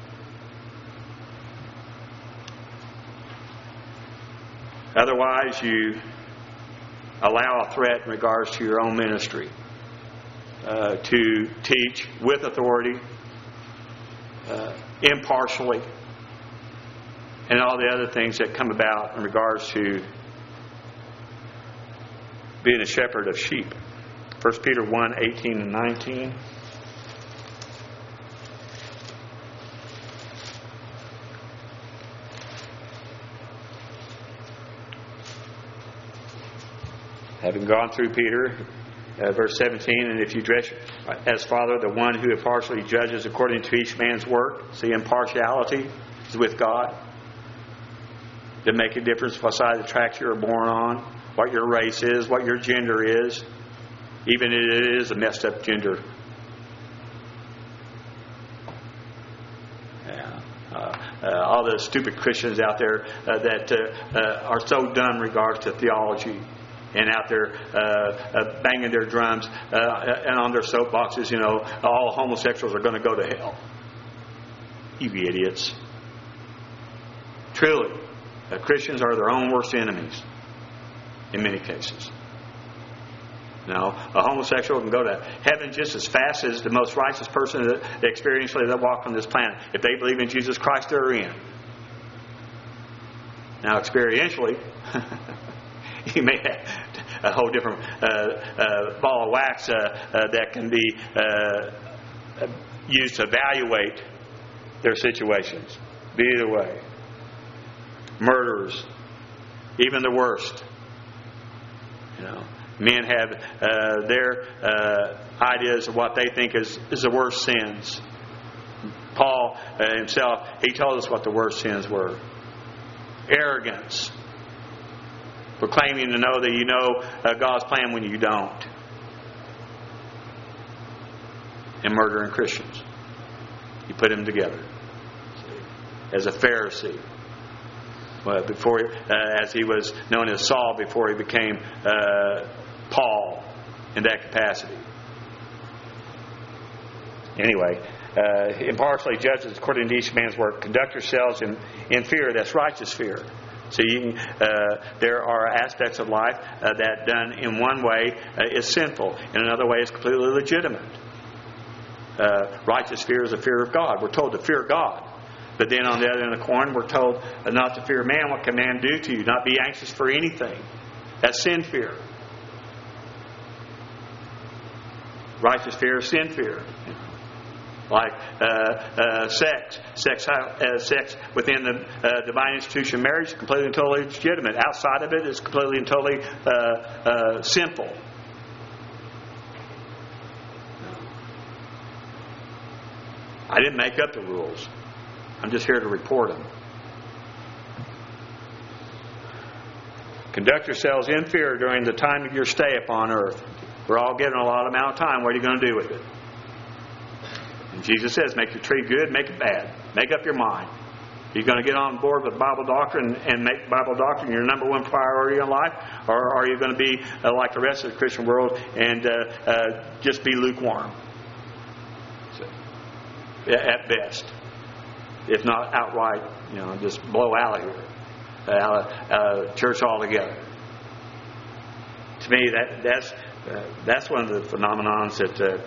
Otherwise, you allow a threat in regards to your own ministry uh, to teach with authority, uh, impartially, and all the other things that come about in regards to being a shepherd of sheep. First Peter one, eighteen and nineteen. Having gone through Peter, uh, verse seventeen, and if you dress as Father, the one who impartially judges according to each man's work. See, impartiality is with God. Doesn't make a difference what side of the tracks you're born on, what your race is, what your gender is, even if it is a messed up gender. Yeah. Uh, uh, all the stupid Christians out there uh, that uh, uh, are so dumb in regards to theology, and out there uh, uh, banging their drums uh, and on their soapboxes, you know, all homosexuals are going to go to hell. You idiots. Truly, uh, Christians are their own worst enemies in many cases. Now, a homosexual can go to heaven just as fast as the most righteous person that experientially that walk on this planet. If they believe in Jesus Christ, they're in. Now, experientially, you may have a whole different uh, uh, ball of wax uh, uh, that can be uh, used to evaluate their situations. But either way, murderers, even the worst. You know, men have uh, their uh, ideas of what they think is, is the worst sins. Paul uh, himself, he told us what the worst sins were. Arrogance. Proclaiming to know that you know uh, God's plan when you don't. And murdering Christians. You put them together. As a Pharisee. Well, before, uh, as he was known as Saul before he became uh, Paul in that capacity. Anyway, uh, impartially judges according to each man's work. Conduct yourselves in, in fear. That's righteous fear. So you can, uh, there are aspects of life uh, that done in one way uh, is sinful. In another way is completely legitimate. Uh, righteous fear is a fear of God. We're told to fear God. But then on the other end of the coin, we're told uh, not to fear man. What can man do to you? Not be anxious for anything. That's sin fear. Righteous fear is sin fear. Like uh, uh, sex, sex, uh, sex within the uh, divine institution of marriage is completely and totally legitimate. Outside of it is completely and totally uh, uh, sinful. I didn't make up the rules. I'm just here to report them. Conduct yourselves in fear during the time of your stay upon earth. We're all given a lot amount of time. What are you going to do with it? And Jesus says, make your tree good, make it bad. Make up your mind. Are you going to get on board with Bible doctrine and make Bible doctrine your number one priority in life? Or are you going to be uh, like the rest of the Christian world and uh, uh, just be lukewarm? So, at best. If not outright, you know, just blow out of here. Out of uh, church altogether. To me, that that's uh, that's one of the phenomenons that uh,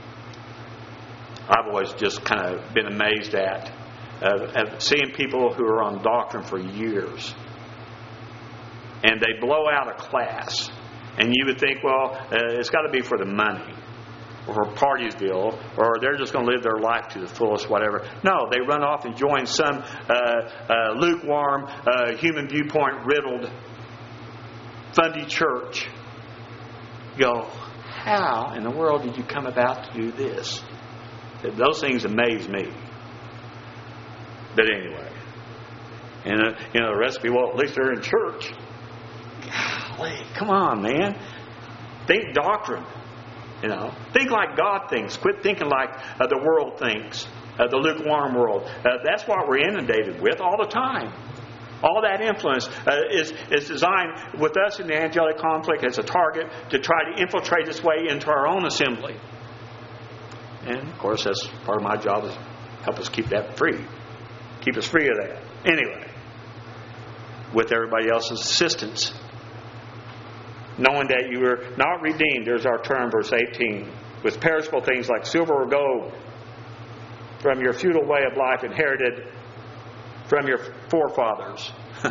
I've always just kind of been amazed at. Uh, at seeing people who are on doctrine for years, and they blow out a class, and you would think, well, uh, it's got to be for the money, or for party's deal, or they're just going to live their life to the fullest, whatever. No, they run off and join some uh, uh, lukewarm, uh, human viewpoint riddled, fundy church. You go, how in the world did you come about to do this? Those things amaze me. But anyway, and uh, you know the recipe. Well, at least they're in church. Golly, come on, man. Think doctrine. You know, think like God thinks. Quit thinking like uh, the world thinks. Uh, the lukewarm world. Uh, that's what we're inundated with all the time. All that influence uh, is is designed with us in the angelic conflict as a target to try to infiltrate its way into our own assembly. And of course, that's part of my job is help us keep that free. Keep us free of that. Anyway, with everybody else's assistance. Knowing that you were not redeemed, there's our term, verse eighteen, with perishable things like silver or gold from your futile way of life inherited from your forefathers.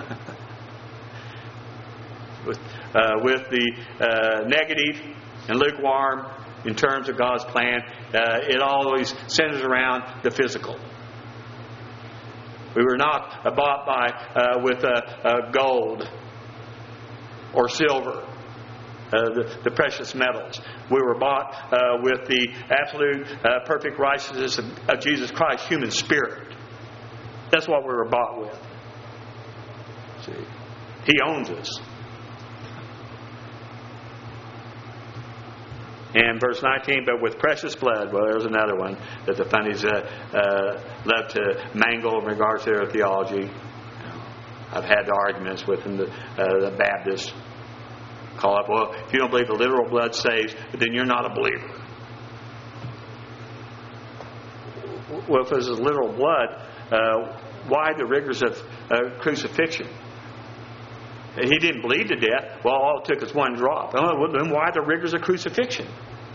with, uh, with the uh, negative and lukewarm in terms of God's plan, uh, it always centers around the physical. We were not bought by uh, with uh, uh, gold or silver, uh, the, the precious metals. We were bought uh, with the absolute uh, perfect righteousness of, of Jesus Christ, human spirit. That's what we were bought with. See, He owns us. And verse nineteen, but with precious blood. Well, there's another one that the funnies uh, uh, love to mangle in regards to their theology. I've had arguments with them. The, uh, the Baptists call up, well, if you don't believe the literal blood saves, then you're not a believer. Well, if it was literal blood, uh, why the rigors of uh, crucifixion? He didn't bleed to death. Well, all it took is one drop. Then why the rigors of crucifixion?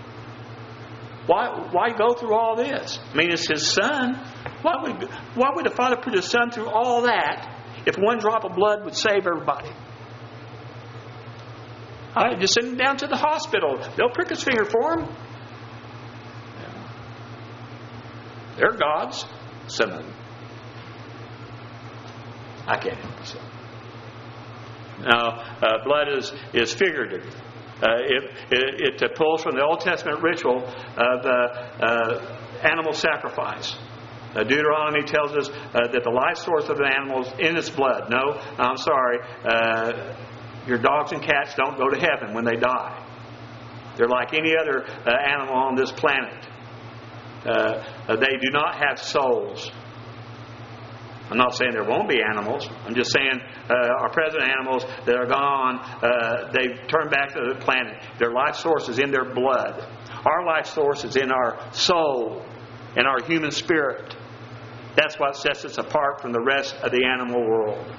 Why why go through all this? I mean, it's His Son. Why would why would the Father put His Son through all that if one drop of blood would save everybody. I just send him down to the hospital. They'll prick his finger for him. Yeah. They're gods. Some of them. I can't help myself. Now, uh, blood is, is figurative. Uh, it, it, it pulls from the Old Testament ritual of uh, uh, animal sacrifice. Uh, Deuteronomy tells us uh, that the life source of an animal is in its blood. No, I'm sorry. Uh, your dogs and cats don't go to heaven when they die. They're like any other uh, animal on this planet. Uh, they do not have souls. I'm not saying there won't be animals. I'm just saying uh, our present animals that are gone, uh, they've turned back to the planet. Their life source is in their blood. Our life source is in our soul, in our human spirit. That's what sets us apart from the rest of the animal world.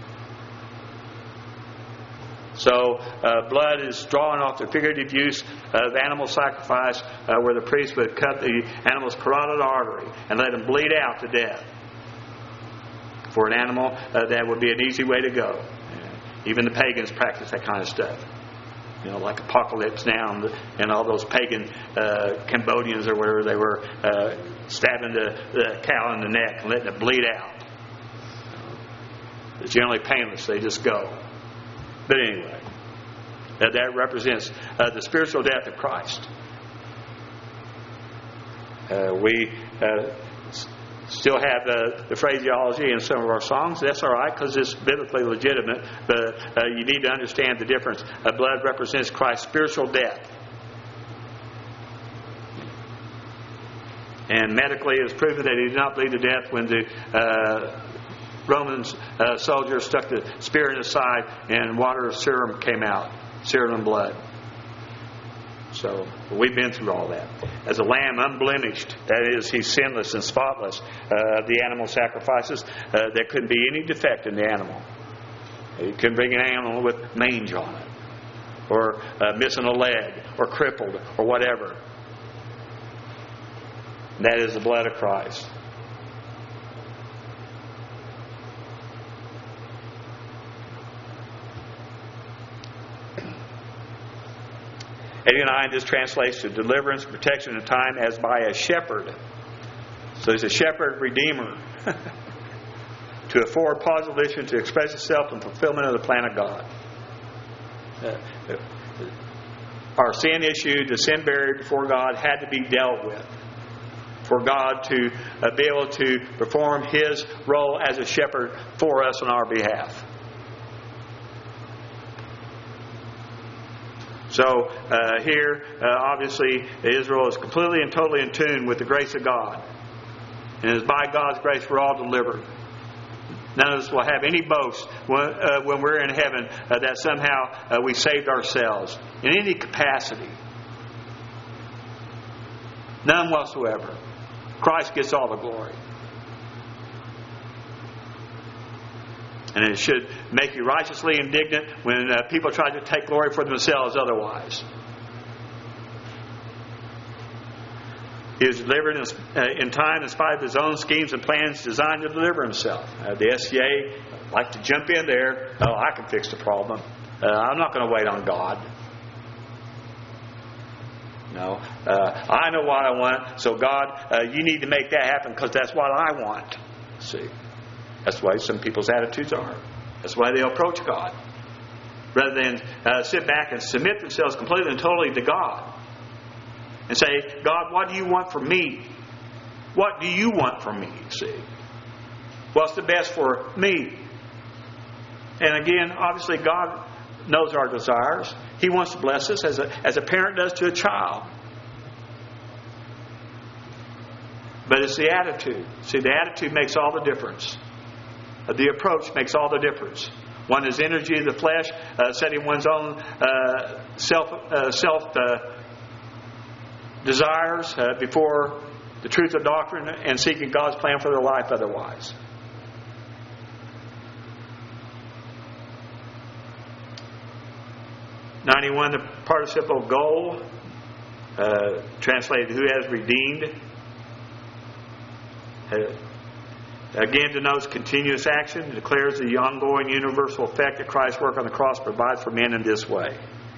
So uh, blood is drawn off the figurative use of animal sacrifice, uh, where the priest would cut the animal's carotid artery and let him bleed out to death. For an animal, uh, that would be an easy way to go. Uh, even the pagans practice that kind of stuff. You know, like Apocalypse Now and, and all those pagan uh, Cambodians or whatever, they were uh, stabbing the, the cow in the neck and letting it bleed out. It's generally painless. They just go. But anyway, uh, that represents uh, the spiritual death of Christ. Uh, we... Uh, Still have uh, the phraseology in some of our songs. That's all right because it's biblically legitimate. But uh, you need to understand the difference. Uh, blood represents Christ's spiritual death. And medically it was proven that he did not bleed to death when the uh, Roman uh, soldiers stuck the spear in his side and water of serum came out. Serum and blood. So we've been through all that. As a lamb unblemished, that is, he's sinless and spotless. Uh, the animal sacrifices, uh, there couldn't be any defect in the animal. You couldn't bring an animal with mange on it, or uh, missing a leg, or crippled, or whatever. That is the blood of Christ. eighty-nine, this translates to deliverance, protection in time as by a shepherd. So he's a shepherd redeemer to afford position to express itself in fulfillment of the plan of God. Uh, our sin issue, the sin barrier before God, had to be dealt with for God to uh, be able to perform His role as a shepherd for us on our behalf. So uh, here, uh, obviously, Israel is completely and totally in tune with the grace of God. And it is by God's grace we're all delivered. None of us will have any boast when, uh, when we're in heaven uh, that somehow uh, we saved ourselves in any capacity. None whatsoever. Christ gets all the glory. And it should make you righteously indignant when uh, people try to take glory for themselves otherwise. He was delivered in, uh, in time in spite of his own schemes and plans designed to deliver himself. Uh, the S C A like to jump in there. Oh, I can fix the problem. Uh, I'm not going to wait on God. No. Uh, I know what I want. So God, uh, you need to make that happen because that's what I want. See. That's the way some people's attitudes are. That's the way they approach God. Rather than uh, sit back and submit themselves completely and totally to God. And say, God, what do you want from me? What do you want from me? See? What's the best for me? And again, obviously God knows our desires. He wants to bless us as a, as a parent does to a child. But it's the attitude. See, the attitude makes all the difference. The approach makes all the difference. One is energy of the flesh, uh, setting one's own uh, self uh, self uh, desires uh, before the truth of doctrine and seeking God's plan for their life otherwise. ninety-one, the participle goal, uh, translated, who has redeemed. Uh, Again, denotes continuous action. It declares the ongoing universal effect that Christ's work on the cross provides for men in this way.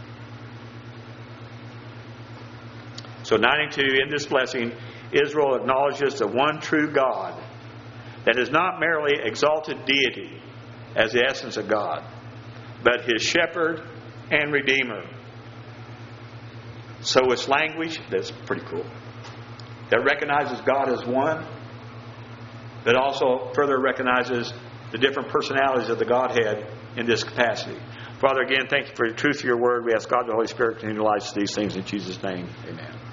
So ninety-two, in this blessing, Israel acknowledges the one true God that is not merely exalted deity as the essence of God, but His shepherd and redeemer. So it's language that's pretty cool, that recognizes God as one, but also further recognizes the different personalities of the Godhead in this capacity. Father, again, thank you for the truth of your word. We ask God the Holy Spirit to utilize these things in Jesus' name. Amen.